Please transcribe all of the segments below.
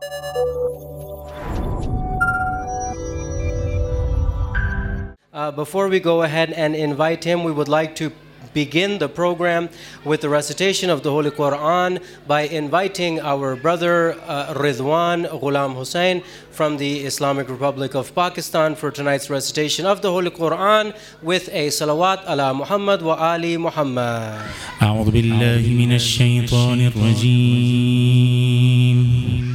Before we go ahead and invite him, we would like to begin the program with the recitation of the Holy Quran by inviting our brother Ridwan Ghulam Hussain from the Islamic Republic of Pakistan for tonight's recitation of the Holy Quran with a salawat ala Muhammad wa ali Muhammad. أعوذ بالله من الشيطان الرجيم.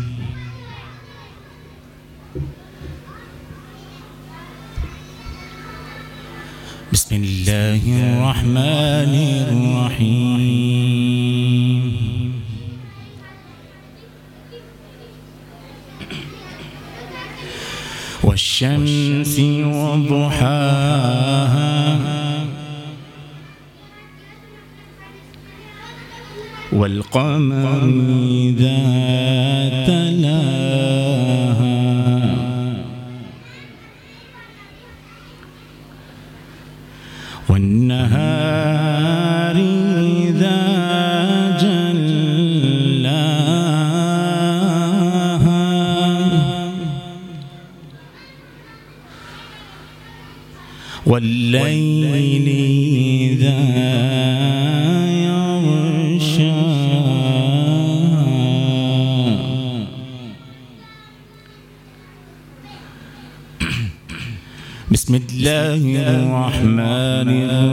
بسم الله الرحمن الرحيم. والشمس وضحاها والقمر إذا تلاها والنهار إذا جلاها والليل إذا يغشاها بسم الله الرحمن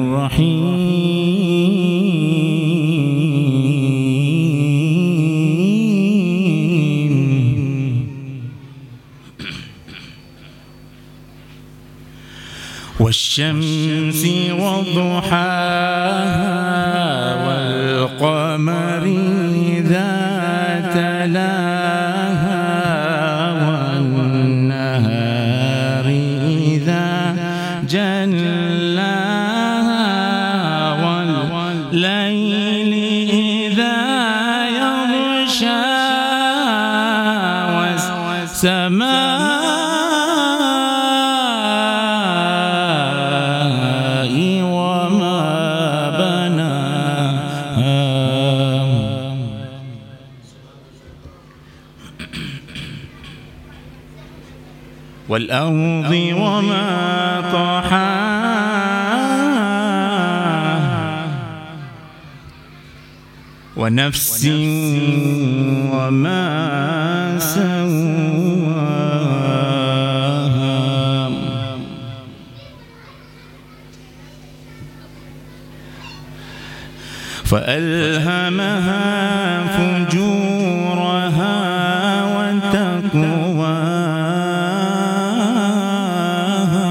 الرحيم. والشمس وضحاها والقمر إذا تلاها والنهار إذا جلاها والليل إذا يغشاها والسماء وما بناها والأرض وما طحاها ونفس وما سواها فألهمها فجورها وتقواها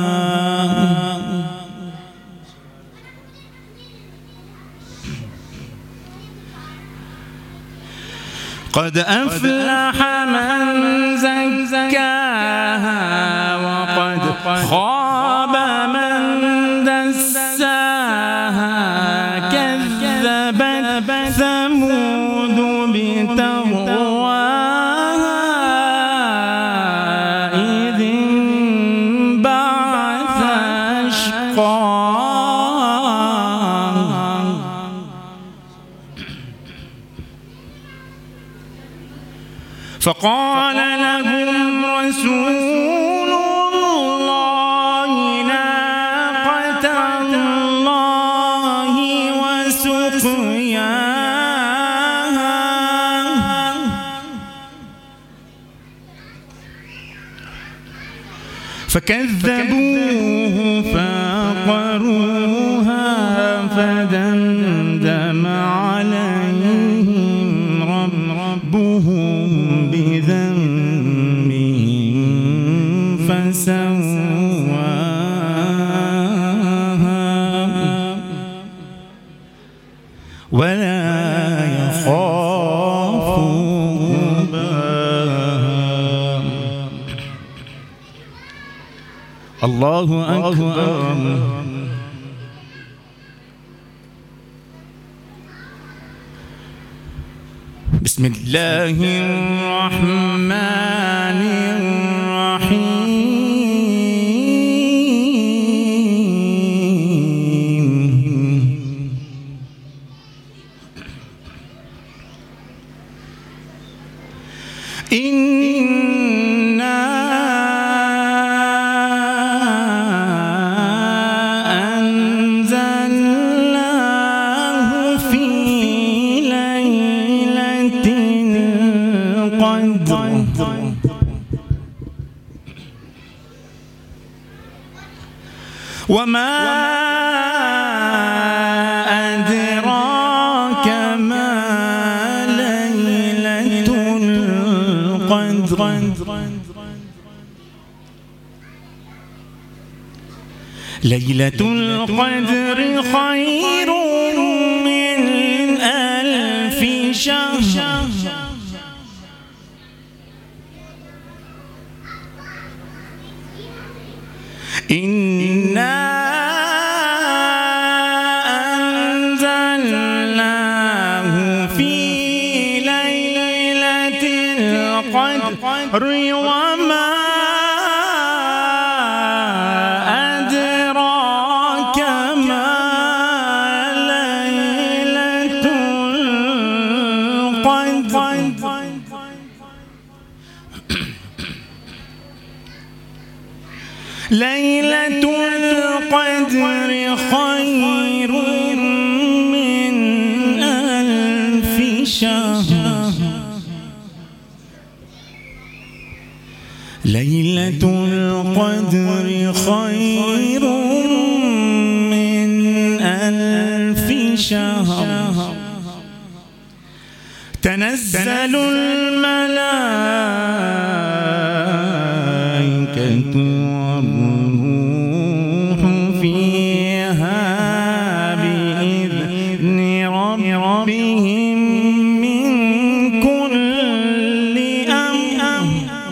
قد أفلح من زكاها وقد خاب من دساها كذبت ثمود بتقواها إذ انبعث أشقاها فقال لهم رسول الله ناقة الله وسقياها فكذبوه فعقروها فدمدم عليهم ربهم بذنبهم فسواها ولا يخاف عقباها. الله أكبر. بسم الله الرحمن الرحيم. إن وما أدراك ما ليلة القدر ليلة القدر خير من ألف شهر إنا أنزلناه في ليلة القدر وما أدراك ما ليلة القدر ليلة القدر خير من ألف شهر ليلة القدر خير من ألف شهر تنزل الملائكة والروح فيها بإذن ربهم من كل أمر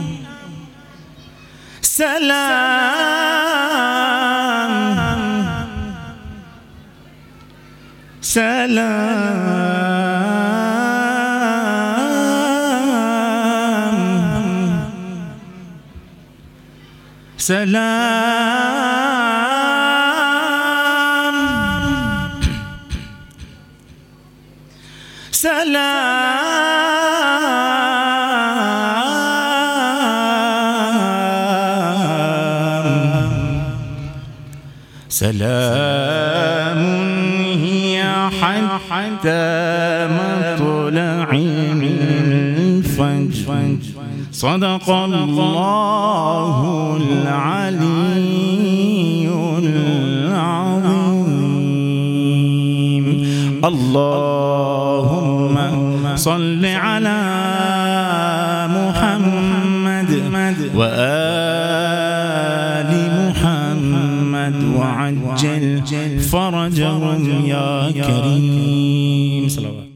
سلام هي حتى مطلع الفجر صدق الله العلي العظيم. اللهم صل على محمد وآل محمد وعجل فرجهم يا كريم. صلوات.